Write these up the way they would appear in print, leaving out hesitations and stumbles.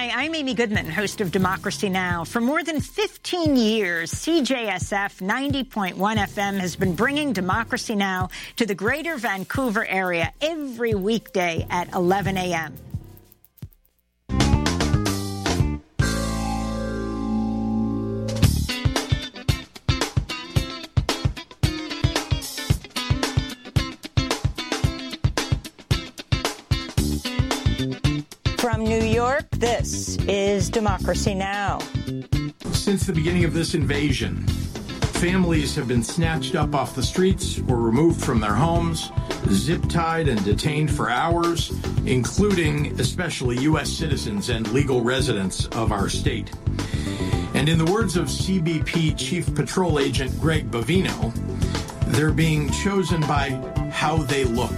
Hi, I'm Amy Goodman, host of Democracy Now! For more than 15 years, CJSF 90.1 FM has been bringing Democracy Now! To the greater Vancouver area every weekday at 11 a.m. From New York, this is Democracy Now! Since the beginning of this invasion, families have been snatched up off the streets or removed from their homes, zip-tied and detained for hours, including especially U.S. citizens and legal residents of our state. And in the words of CBP Chief Patrol Agent Greg Bavino, they're being chosen by how they look.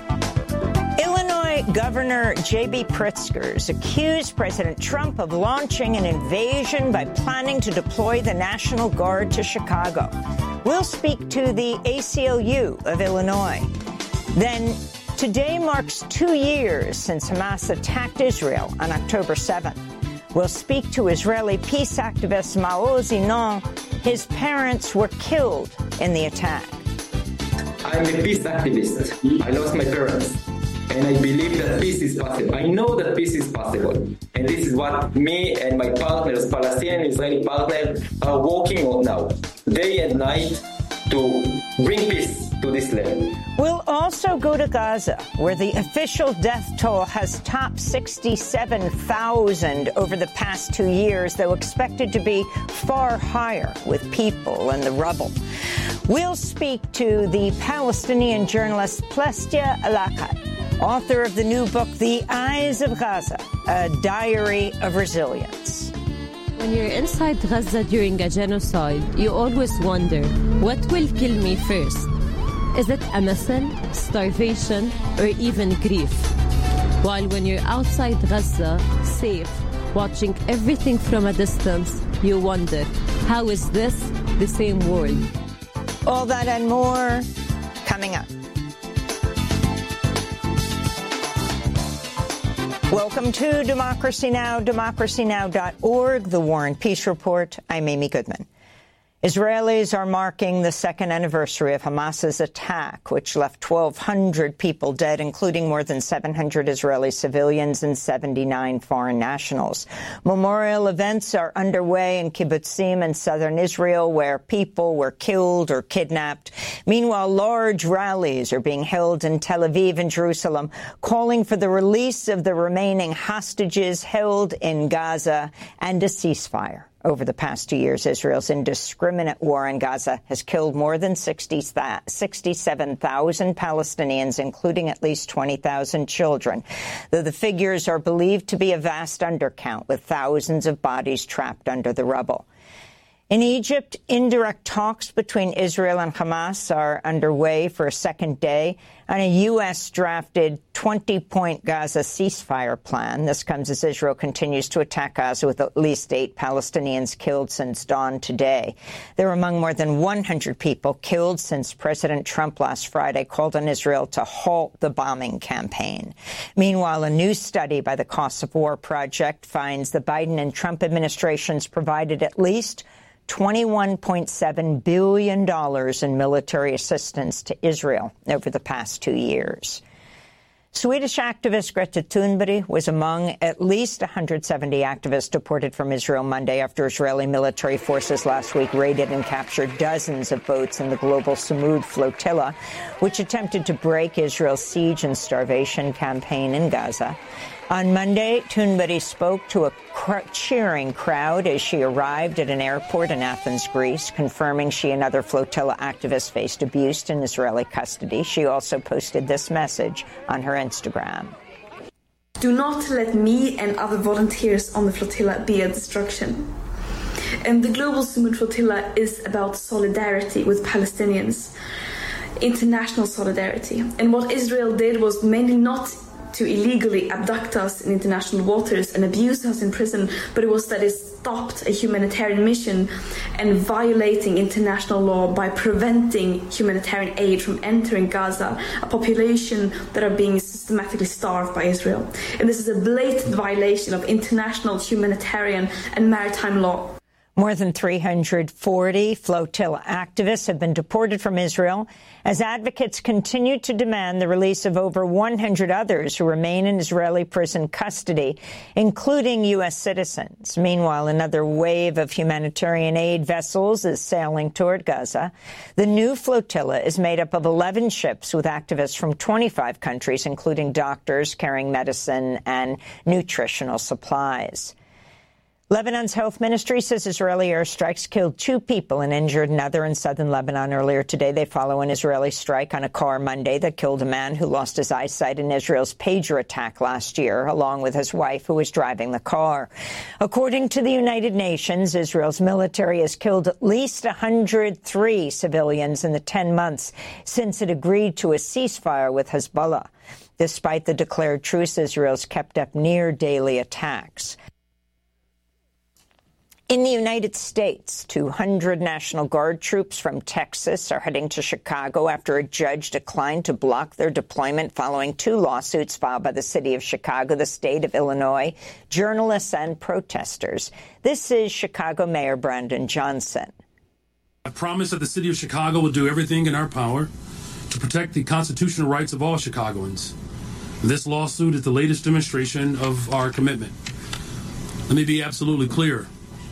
Governor J.B. Pritzker accused President Trump of launching an invasion by planning to deploy the National Guard to Chicago. We'll speak to the ACLU of Illinois. Then, today marks 2 years since Hamas attacked Israel on October 7th. We'll speak to Israeli peace activist Maoz Inon. His parents were killed in the attack. I'm a peace activist. I lost my parents. And I believe that peace is possible. I know that peace is possible. And this is what me and my partners, Palestinian and Israeli partners, are working on now, day and night, to bring peace to this land. We'll also go to Gaza, where the official death toll has topped 67,000 over the past 2 years, though expected to be far higher with people in the rubble. We'll speak to the Palestinian journalist Plestia Alakat, author of the new book, The Eyes of Gaza, a diary of resilience. When you're inside Gaza during a genocide, you always wonder, what will kill me first? Is it a missile, starvation, or even grief? While when you're outside Gaza, safe, watching everything from a distance, you wonder, how is this the same world? All that and more coming up. Welcome to Democracy Now!, democracynow.org, The War and Peace Report. I'm Amy Goodman. Israelis are marking the second anniversary of Hamas's attack, which left 1,200 people dead, including more than 700 Israeli civilians and 79 foreign nationals. Memorial events are underway in kibbutzim in southern Israel, where people were killed or kidnapped. Meanwhile, large rallies are being held in Tel Aviv and Jerusalem, calling for the release of the remaining hostages held in Gaza and a ceasefire. Over the past 2 years, Israel's indiscriminate war in Gaza has killed more than 67,000 Palestinians, including at least 20,000 children, though the figures are believed to be a vast undercount, with thousands of bodies trapped under the rubble. In Egypt, indirect talks between Israel and Hamas are underway for a second day on a U.S.-drafted 20-point Gaza ceasefire plan. This comes as Israel continues to attack Gaza, with at least 8 Palestinians killed since dawn today. They're among more than 100 people killed since President Trump last Friday called on Israel to halt the bombing campaign. Meanwhile, a new study by the Costs of War Project finds the Biden and Trump administrations provided at least $21.7 billion in military assistance to Israel over the past 2 years. Swedish activist Greta Thunberg was among at least 170 activists deported from Israel Monday after Israeli military forces last week raided and captured dozens of boats in the global Samud flotilla, which attempted to break Israel's siege and starvation campaign in Gaza. On Monday, Thunberg spoke to a cheering crowd as she arrived at an airport in Athens, Greece, confirming she and other flotilla activists faced abuse in Israeli custody. She also posted this message on her Instagram. Do not let me and other volunteers on the flotilla be a distraction. And the global Samud flotilla is about solidarity with Palestinians, international solidarity. And what Israel did was mainly not to illegally abduct us in international waters and abuse us in prison, but it was that it stopped a humanitarian mission and violating international law by preventing humanitarian aid from entering Gaza, a population that are being systematically starved by Israel. And this is a blatant violation of international humanitarian and maritime law. More than 340 flotilla activists have been deported from Israel as advocates continue to demand the release of over 100 others who remain in Israeli prison custody, including U.S. citizens. Meanwhile, another wave of humanitarian aid vessels is sailing toward Gaza. The new flotilla is made up of 11 ships with activists from 25 countries, including doctors carrying medicine and nutritional supplies. Lebanon's health ministry says Israeli airstrikes killed 2 people and injured another in southern Lebanon earlier today. They follow an Israeli strike on a car Monday that killed a man who lost his eyesight in Israel's pager attack last year, along with his wife, who was driving the car. According to the United Nations, Israel's military has killed at least 103 civilians in the 10 months since it agreed to a ceasefire with Hezbollah. Despite the declared truce, Israel's kept up near-daily attacks. In the United States, 200 National Guard troops from Texas are heading to Chicago after a judge declined to block their deployment following 2 lawsuits filed by the city of Chicago, the state of Illinois, journalists and protesters. This is Chicago Mayor Brandon Johnson. I promise that the city of Chicago will do everything in our power to protect the constitutional rights of all Chicagoans. This lawsuit is the latest demonstration of our commitment. Let me be absolutely clear.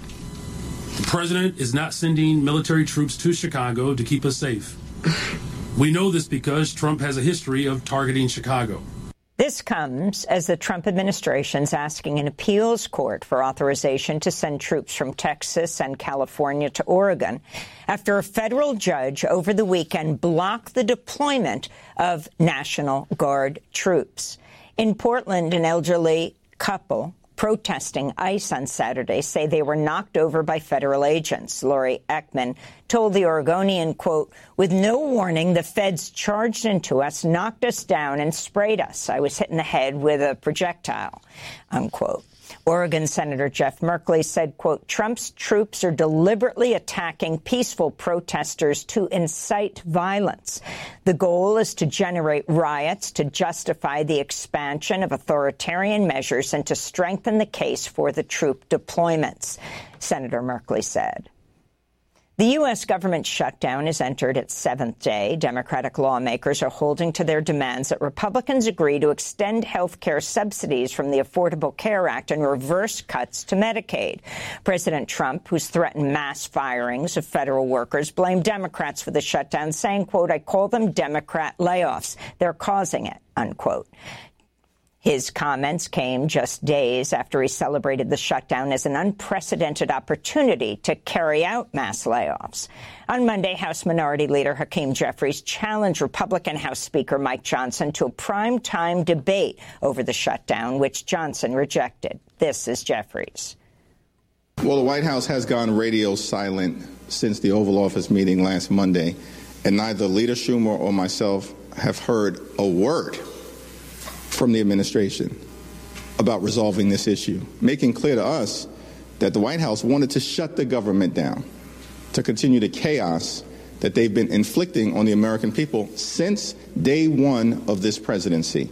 The president is not sending military troops to Chicago to keep us safe. We know this because Trump has a history of targeting Chicago. This comes as the Trump administration is asking an appeals court for authorization to send troops from Texas and California to Oregon after a federal judge over the weekend blocked the deployment of National Guard troops. In Portland, an elderly couple protesting ICE on Saturday say they were knocked over by federal agents. Lori Ekman told the Oregonian, quote, "With no warning, the feds charged into us, knocked us down, and sprayed us. I was hit in the head with a projectile," unquote. Oregon Senator Jeff Merkley said, quote, "Trump's troops are deliberately attacking peaceful protesters to incite violence. The goal is to generate riots, to justify the expansion of authoritarian measures, and to strengthen the case for the troop deployments," Senator Merkley said. The U.S. government shutdown has entered its 7th day. Democratic lawmakers are holding to their demands that Republicans agree to extend health care subsidies from the Affordable Care Act and reverse cuts to Medicaid. President Trump, who's threatened mass firings of federal workers, blamed Democrats for the shutdown, saying, quote, "I call them Democrat layoffs. They're causing it," unquote. His comments came just days after he celebrated the shutdown as an unprecedented opportunity to carry out mass layoffs. On Monday, House Minority Leader Hakeem Jeffries challenged Republican House Speaker Mike Johnson to a prime-time debate over the shutdown, which Johnson rejected. This is Jeffries. Well, the White House has gone radio silent since the Oval Office meeting last Monday, and neither Leader Schumer or myself have heard a word from the administration about resolving this issue, making clear to us that the White House wanted to shut the government down, to continue the chaos that they've been inflicting on the American people since day one of this presidency.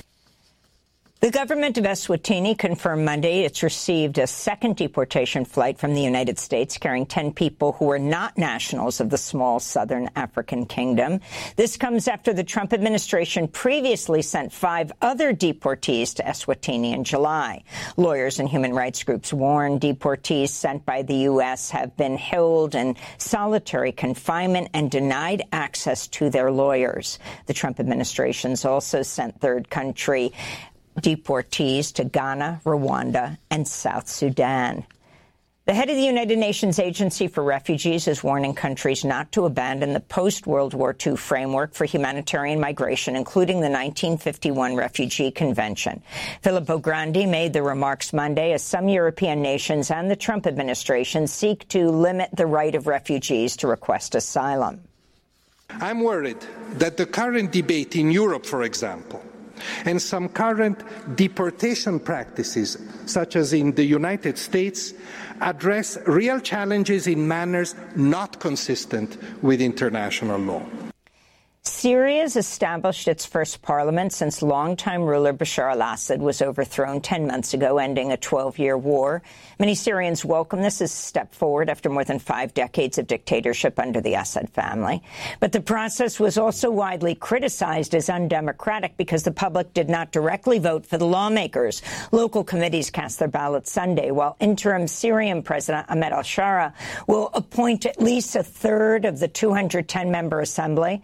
The government of Eswatini confirmed Monday it's received a second deportation flight from the United States carrying 10 people who were not nationals of the small southern African kingdom. This comes after the Trump administration previously sent 5 other deportees to Eswatini in July. Lawyers and human rights groups warn deportees sent by the U.S. have been held in solitary confinement and denied access to their lawyers. The Trump administration's also sent third country deportees to Ghana, Rwanda, and South Sudan. The head of the United Nations Agency for Refugees is warning countries not to abandon the post-World War II framework for humanitarian migration, including the 1951 Refugee Convention. Filippo Grandi made the remarks Monday as some European nations and the Trump administration seek to limit the right of refugees to request asylum. I'm worried that the current debate in Europe, for example, and some current deportation practices, such as in the United States, address real challenges in manners not consistent with international law. Syria's established its first parliament since longtime ruler Bashar al-Assad was overthrown 10 months ago, ending a 12-year war. Many Syrians welcome this as a step forward after more than 5 decades of dictatorship under the Assad family. But the process was also widely criticized as undemocratic because the public did not directly vote for the lawmakers. Local committees cast their ballots Sunday, while interim Syrian President Ahmed al-Shara will appoint at least a third of the 210-member assembly.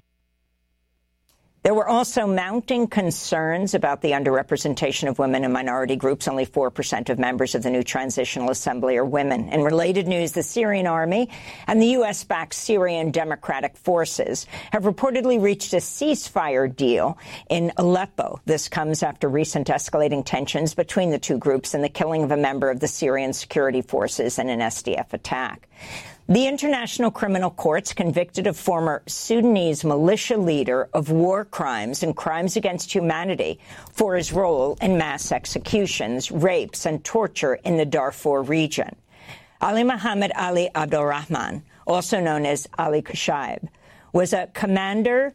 There were also mounting concerns about the underrepresentation of women and minority groups. Only 4% of members of the new Transitional Assembly are women. In related news, the Syrian army and the U.S.-backed Syrian Democratic Forces have reportedly reached a ceasefire deal in Aleppo. This comes after recent escalating tensions between the two groups and the killing of a member of the Syrian security forces in an SDF attack. The International Criminal Courts convicted a former Sudanese militia leader of war crimes and crimes against humanity for his role in mass executions, rapes, and torture in the Darfur region. Ali Mohammed Ali Abdulrahman, also known as Ali Kushaib, was a commander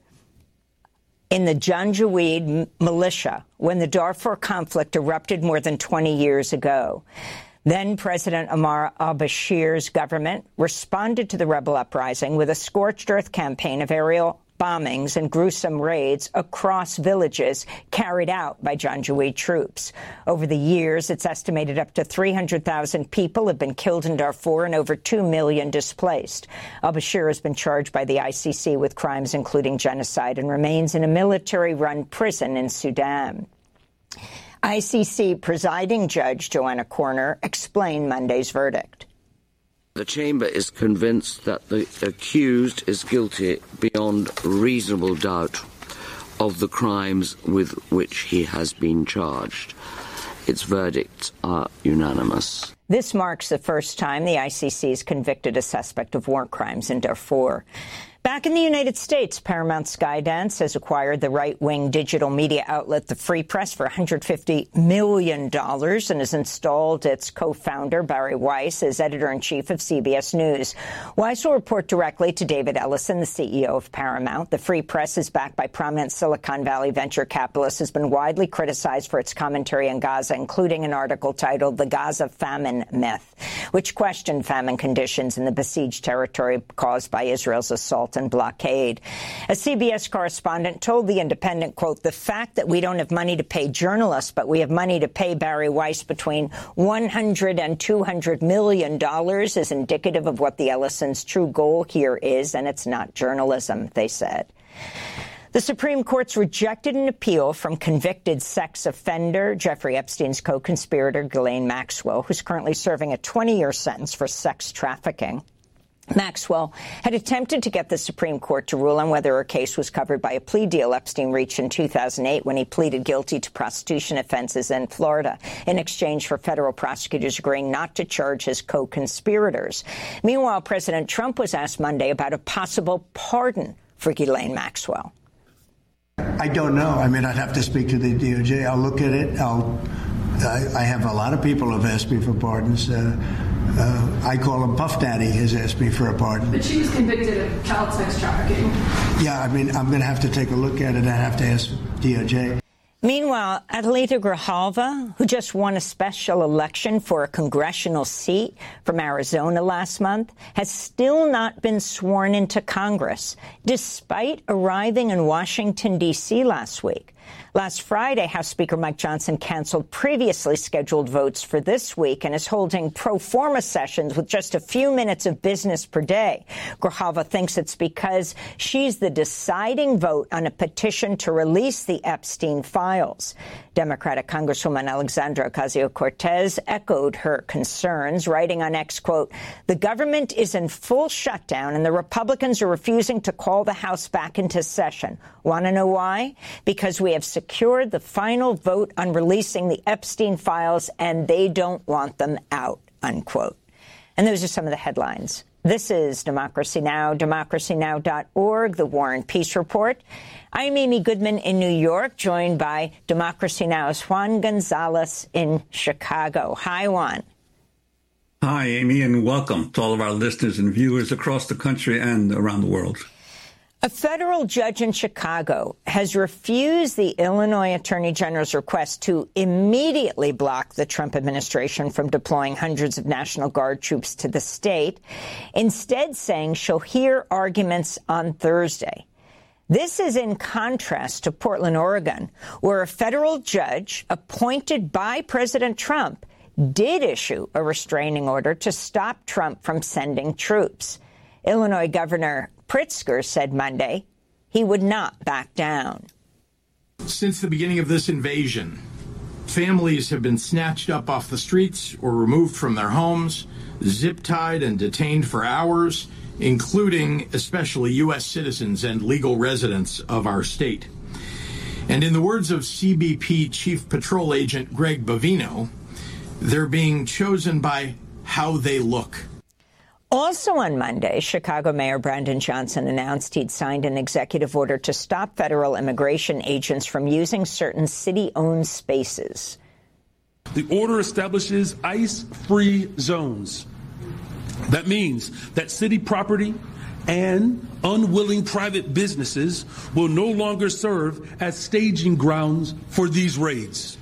in the Janjaweed militia when the Darfur conflict erupted more than 20 years ago. Then President Omar al-Bashir's government responded to the rebel uprising with a scorched earth campaign of aerial bombings and gruesome raids across villages carried out by Janjaweed troops. Over the years, it's estimated up to 300,000 people have been killed in Darfur and over 2 million displaced. Al-Bashir has been charged by the ICC with crimes including genocide and remains in a military-run prison in Sudan. ICC presiding judge Joanna Corner explained Monday's verdict. The chamber is convinced that the accused is guilty beyond reasonable doubt of the crimes with which he has been charged. Its verdicts are unanimous. This marks the first time the ICC has convicted a suspect of war crimes in Darfur. Back in the United States, Paramount Skydance has acquired the right-wing digital media outlet The Free Press for $150 million and has installed its co-founder, Barry Weiss, as editor-in-chief of CBS News. Weiss will report directly to David Ellison, the CEO of Paramount. The Free Press is backed by prominent Silicon Valley venture capitalists, has been widely criticized for its commentary on Gaza, including an article titled The Gaza Famine Myth, which questioned famine conditions in the besieged territory caused by Israel's assault and blockade. A CBS correspondent told The Independent, quote, "The fact that we don't have money to pay journalists, but we have money to pay Barry Weiss between $100 and $200 million is indicative of what the Ellison's true goal here is, and it's not journalism," they said. The Supreme Court's rejected an appeal from convicted sex offender Jeffrey Epstein's co-conspirator Ghislaine Maxwell, who's currently serving a 20-year sentence for sex trafficking. Maxwell had attempted to get the Supreme Court to rule on whether her case was covered by a plea deal Epstein reached in 2008 when he pleaded guilty to prostitution offenses in Florida in exchange for federal prosecutors agreeing not to charge his co-conspirators. Meanwhile, President Trump was asked Monday about a possible pardon for Ghislaine Maxwell. I don't know. I mean, I'd have to speak to the DOJ. I'll look at it. I have a lot of people who have asked me for pardons. I call him Puff Daddy has asked me for a pardon. But she was convicted of child sex trafficking. Yeah, I mean, I'm going to have to take a look at it. I have to ask DOJ. Meanwhile, Adelita Grijalva, who just won a special election for a congressional seat from Arizona last month, has still not been sworn into Congress, despite arriving in Washington, D.C. last week. Last Friday, House Speaker Mike Johnson canceled previously scheduled votes for this week and is holding pro forma sessions with just a few minutes of business per day. Grijalva thinks it's because she's the deciding vote on a petition to release the Epstein files. Democratic Congresswoman Alexandra Ocasio-Cortez echoed her concerns, writing on X, quote, "The government is in full shutdown and the Republicans are refusing to call the House back into session. Want to know why? Because we have secured the final vote on releasing the Epstein files and they don't want them out," unquote. And those are some of the headlines. This is Democracy Now!, democracynow.org, the War and Peace Report. I'm Amy Goodman in New York, joined by Democracy Now!'s Juan Gonzalez in Chicago. Hi, Juan. Hi, Amy, and welcome to all of our listeners and viewers across the country and around the world. A federal judge in Chicago has refused the Illinois Attorney General's request to immediately block the Trump administration from deploying hundreds of National Guard troops to the state, instead saying she'll hear arguments on Thursday. This is in contrast to Portland, Oregon, where a federal judge appointed by President Trump did issue a restraining order to stop Trump from sending troops. Illinois Governor Pritzker said Monday he would not back down. Since the beginning of this invasion, families have been snatched up off the streets or removed from their homes, zip-tied and detained for hours, including especially U.S. citizens and legal residents of our state. And in the words of CBP Chief Patrol Agent Greg Bavino, they're being chosen by how they look. Also on Monday, Chicago Mayor Brandon Johnson announced he'd signed an executive order to stop federal immigration agents from using certain city-owned spaces. The order establishes ICE-free zones. That means that city property and unwilling private businesses will no longer serve as staging grounds for these raids.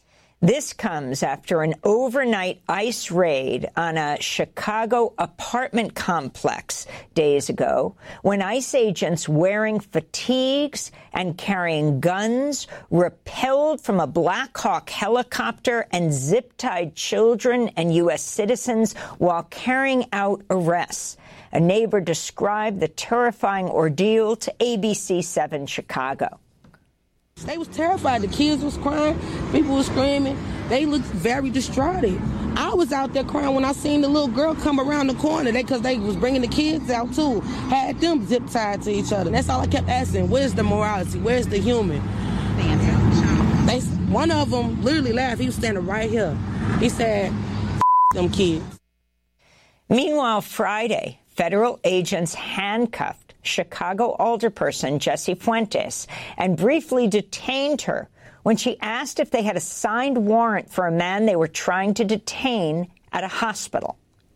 This comes after an overnight ICE raid on a Chicago apartment complex days ago, when ICE agents wearing fatigues and carrying guns rappelled from a Black Hawk helicopter and zip-tied children and U.S. citizens while carrying out arrests. A neighbor described the terrifying ordeal to ABC 7 Chicago. They was terrified. The kids was crying. People was screaming. They looked very distraught. I was out there crying when I seen the little girl come around the corner. Because they was bringing the kids out, too. Had them zip-tied to each other. And that's all I kept asking. Where's the morality? Where's the human? One of them literally laughed. He was standing right here. He said, them kids. Meanwhile, Friday, federal agents handcuffed Chicago alderperson Jessie Fuentes and briefly detained her when she asked if they had a signed warrant for a man they were trying to detain at a hospital.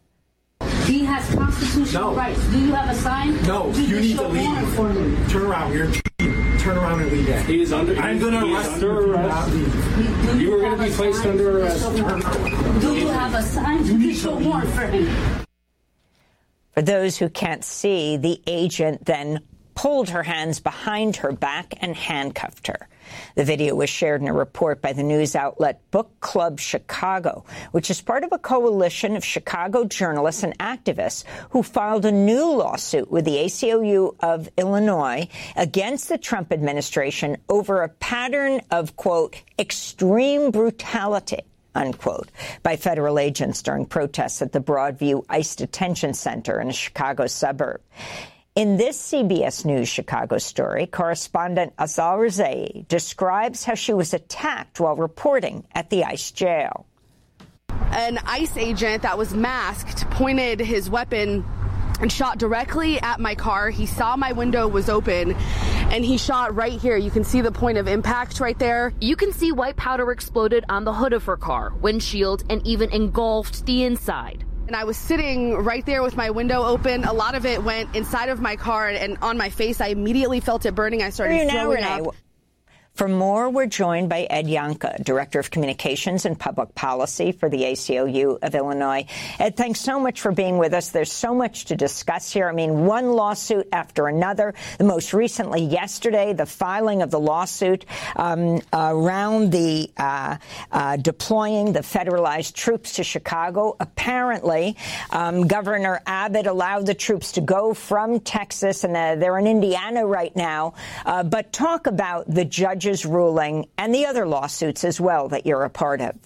He has constitutional rights. Do you have a sign? No, you need to leave. For me. Turn around. Turn around and leave. He is under. I'm going to arrest her. You were going to be placed under arrest. Do you have a signed judicial warrant for him? For those who can't see, the agent then pulled her hands behind her back and handcuffed her. The video was shared in a report by the news outlet Book Club Chicago, which is part of a coalition of Chicago journalists and activists who filed a new lawsuit with the ACLU of Illinois against the Trump administration over a pattern of, quote, extreme brutality, unquote, by federal agents during protests at the Broadview ICE Detention Center in a Chicago suburb. In this CBS News Chicago story, correspondent Azal Rezai describes how she was attacked while reporting at the ICE jail. An ICE agent that was masked pointed his weapon and shot directly at my car. He saw my window was open and he shot right here. You can see the point of impact right there. You can see white powder exploded on the hood of her car, windshield, and even engulfed the inside. And I was sitting right there with my window open. A lot of it went inside of my car and on my face. I immediately felt it burning. I started throwing up. For more, we're joined by Ed Youngkin, Director of Communications and Public Policy for the ACLU of Illinois. Ed, thanks so much for being with us. There's so much to discuss here. I mean, one lawsuit after another. The most recently yesterday, the filing of the lawsuit around the deploying the federalized troops to Chicago. Apparently, Governor Abbott allowed the troops to go from Texas, and they're in Indiana right now. But talk about the judge's ruling and the other lawsuits as well that you're a part of.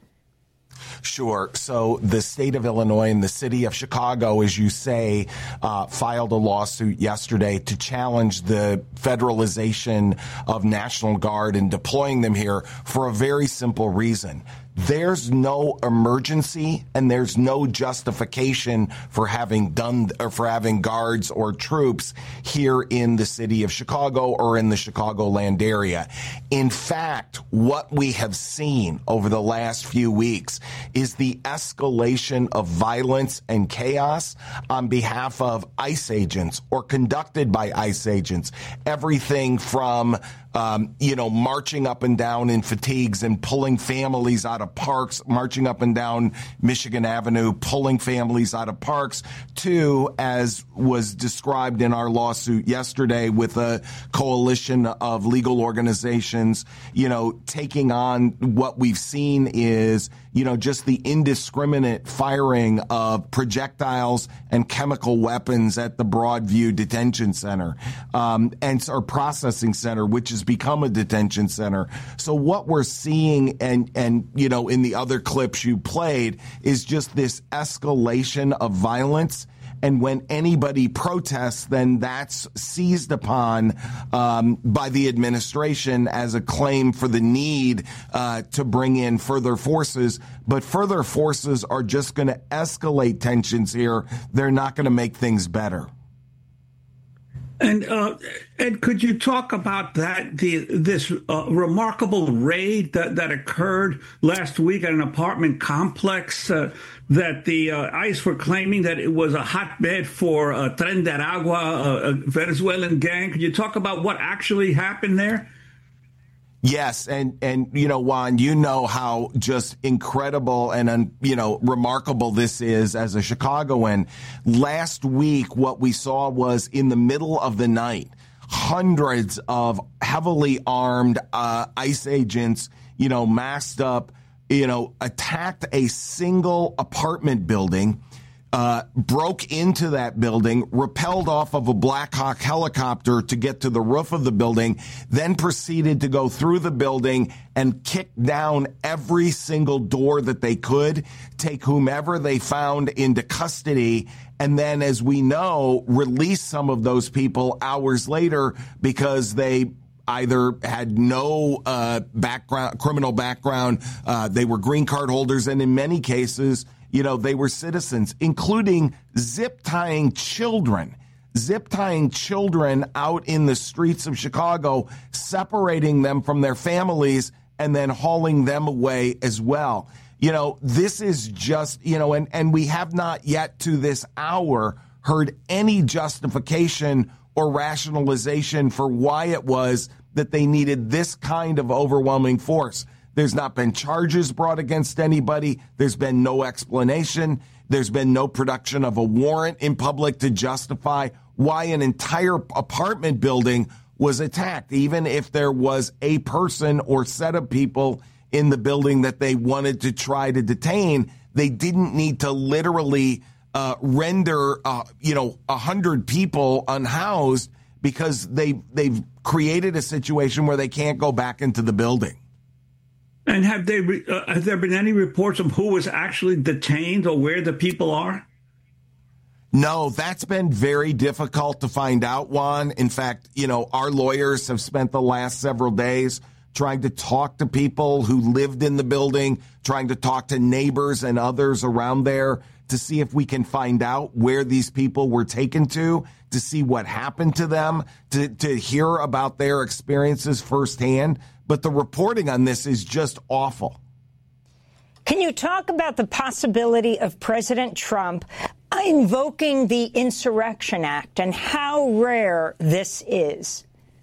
Sure. So the state of Illinois and the city of Chicago, as you say, filed a lawsuit yesterday to challenge the federalization of National Guard and deploying them here for a very simple reason. there's no emergency and there's no justification for having guards or troops here in the city of Chicago or in the Chicagoland area. In fact, what we have seen over the last few weeks is the escalation of violence and chaos on behalf of ICE agents or conducted by ICE agents. Everything from marching up and down in fatigues and pulling families out of parks, marching up and down Michigan Avenue, pulling families out of parks, to, as was described in our lawsuit yesterday, with a coalition of legal organizations, taking on what we've seen is, just the indiscriminate firing of projectiles and chemical weapons at the Broadview Detention Center, or processing center, which has become a detention center. So what we're seeing and in the other clips you played is just this escalation of violence. And when anybody protests, then that's seized upon by the administration as a claim for the need to bring in further forces. But further forces are just going to escalate tensions here. They're not going to make things better. And Ed, could you talk about this remarkable raid that occurred last week at an apartment complex that the ICE were claiming that it was a hotbed for Tren de Aragua, a Venezuelan gang? Could you talk about what actually happened there? Yes, and Juan, how just incredible and remarkable this is as a Chicagoan. Last week, what we saw was in the middle of the night, hundreds of heavily armed ICE agents, masked up, attacked a single apartment building. Broke into that building, rappelled off of a Black Hawk helicopter to get to the roof of the building, then proceeded to go through the building and kick down every single door that they could, take whomever they found into custody, and then, as we know, release some of those people hours later because they either had no criminal background, they were green card holders, and in many cases, they were citizens, including zip-tying children out in the streets of Chicago, separating them from their families and then hauling them away as well. This is just, and we have not yet to this hour heard any justification or rationalization for why it was that they needed this kind of overwhelming force. There's not been charges brought against anybody. There's been no explanation. There's been no production of a warrant in public to justify why an entire apartment building was attacked, even if there was a person or set of people in the building that they wanted to try to detain. They didn't need to literally render 100 people unhoused because they've created a situation where they can't go back into the building. And have there been any reports of who was actually detained or where the people are? No, that's been very difficult to find out, Juan. In fact, our lawyers have spent the last several days trying to talk to people who lived in the building, trying to talk to neighbors and others around there to see if we can find out where these people were taken to see what happened to them, to hear about their experiences firsthand. But the reporting on this is just awful. Can you talk about the possibility of President Trump invoking the Insurrection Act and how rare this is?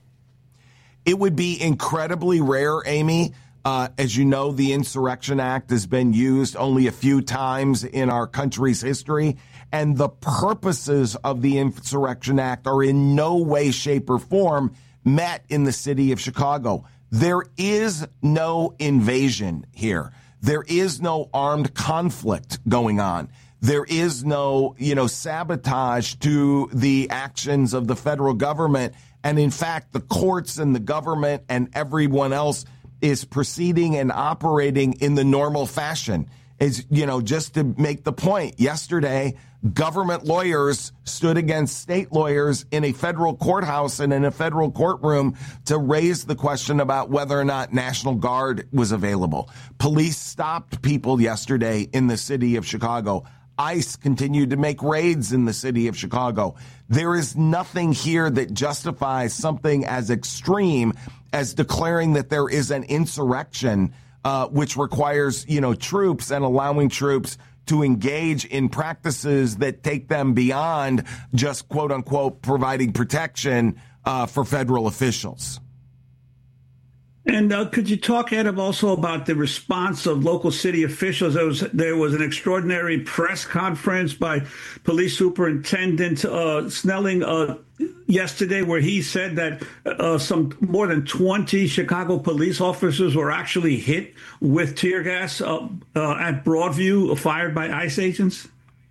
It would be incredibly rare, Amy. As you know, the Insurrection Act has been used only a few times in our country's history, and the purposes of the Insurrection Act are in no way, shape, or form met in the city of Chicago. There is no invasion here. There is no armed conflict going on. There is no, sabotage to the actions of the federal government. And in fact, the courts and the government and everyone else is proceeding and operating in the normal fashion. is, just to make the point, yesterday, government lawyers stood against state lawyers in a federal courthouse and in a federal courtroom to raise the question about whether or not National Guard was available. Police stopped people yesterday in the city of Chicago. ICE continued to make raids in the city of Chicago. There is nothing here that justifies something as extreme as declaring that there is an insurrection, which requires, troops and allowing troops to engage in practices that take them beyond just, quote unquote, providing protection for federal officials. And could you talk, Adam, also about the response of local city officials? There was an extraordinary press conference by Police Superintendent Snelling yesterday, where he said that some more than 20 Chicago police officers were actually hit with tear gas at Broadview, fired by ICE agents.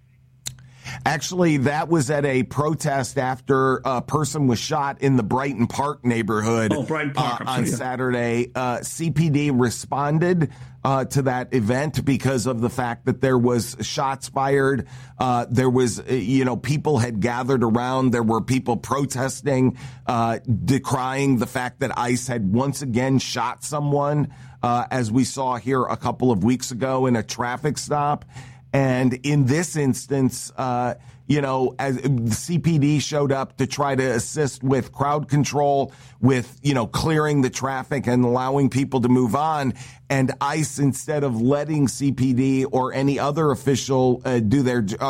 Actually, that was at a protest after a person was shot in the Brighton Park neighborhood on Saturday. CPD responded to that event because of the fact that there was shots fired. There was, people had gathered around. There were people protesting, decrying the fact that ICE had once again shot someone, as we saw here a couple of weeks ago in a traffic stop. And in this instance, as the CPD showed up to try to assist with crowd control, with, clearing the traffic and allowing people to move on. And ICE, instead of letting CPD or any other officials do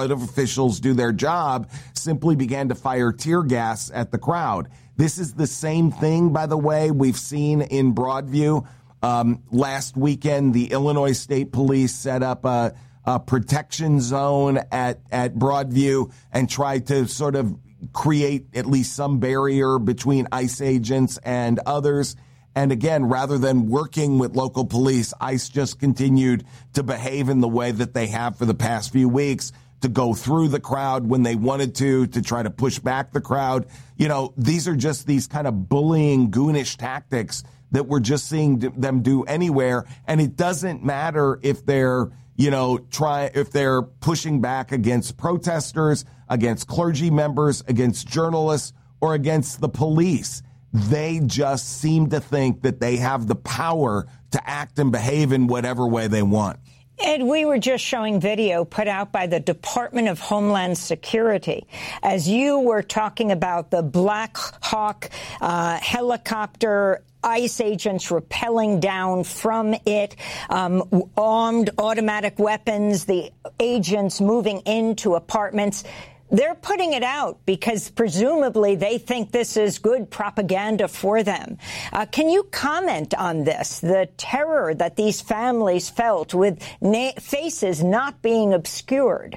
their job, simply began to fire tear gas at the crowd. This is the same thing, by the way, we've seen in Broadview. Last weekend, the Illinois State Police set up a protection zone at Broadview and tried to sort of create at least some barrier between ICE agents and others. And again, rather than working with local police, ICE just continued to behave in the way that they have for the past few weeks, to go through the crowd when they wanted to try to push back the crowd. These are just these kind of bullying, goonish tactics that we're just seeing them do anywhere. And it doesn't matter if they're if they're pushing back against protesters, against clergy members, against journalists, or against the police. They just seem to think that they have the power to act and behave in whatever way they want. Ed, we were just showing video put out by the Department of Homeland Security as you were talking about the Black Hawk helicopter, ICE agents rappelling down from it, armed automatic weapons, the agents moving into apartments. They're putting it out because presumably they think this is good propaganda for them. Can you comment on this, the terror that these families felt with faces not being obscured?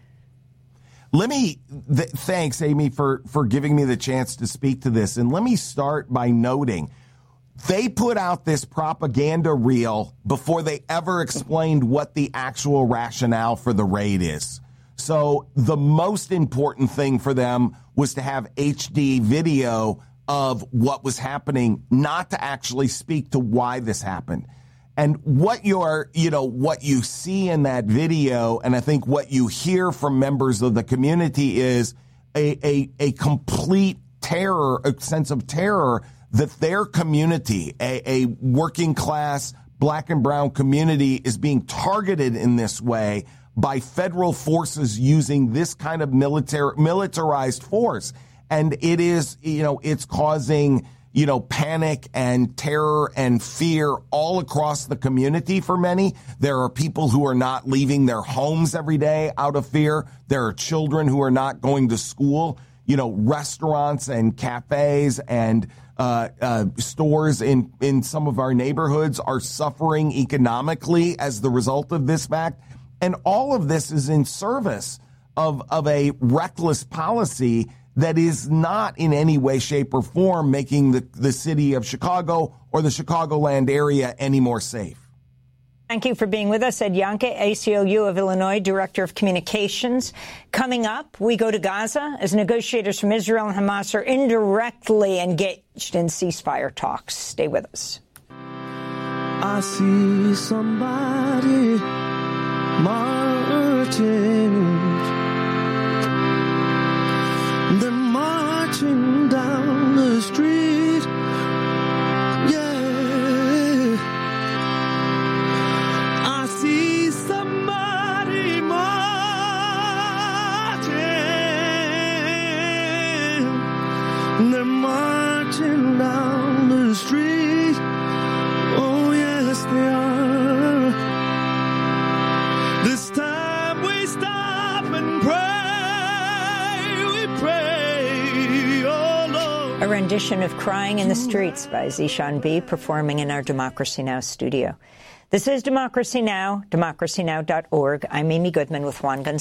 Thanks, Amy, for giving me the chance to speak to this. And let me start by noting they put out this propaganda reel before they ever explained what the actual rationale for the raid is. So the most important thing for them was to have HD video of what was happening, not to actually speak to why this happened. And what you see in that video, and I think what you hear from members of the community, is a complete terror, a sense of terror that their community, a working class black and brown community, is being targeted in this way by federal forces using this kind of militarized force. And it is, it's causing, panic and terror and fear all across the community for many. There are people who are not leaving their homes every day out of fear. There are children who are not going to school. Restaurants and cafes and stores in some of our neighborhoods are suffering economically as the result of this fact. And all of this is in service of a reckless policy that is not in any way, shape, or form making the city of Chicago or the Chicagoland area any more safe. Thank you for being with us. Ed Yontke, ACLU of Illinois, Director of Communications. Coming up, we go to Gaza as negotiators from Israel and Hamas are indirectly engaged in ceasefire talks. Stay with us. I see somebody They're marching down the street. Yeah, I see somebody marching. They're marching down the street. Oh yes, they are. This time we stop and pray. We pray, oh Lord. A rendition of Crying in the Streets by Zishan B, performing in our Democracy Now! Studio. This is Democracy Now!, democracynow.org. I'm Amy Goodman with Juan Gonzalez.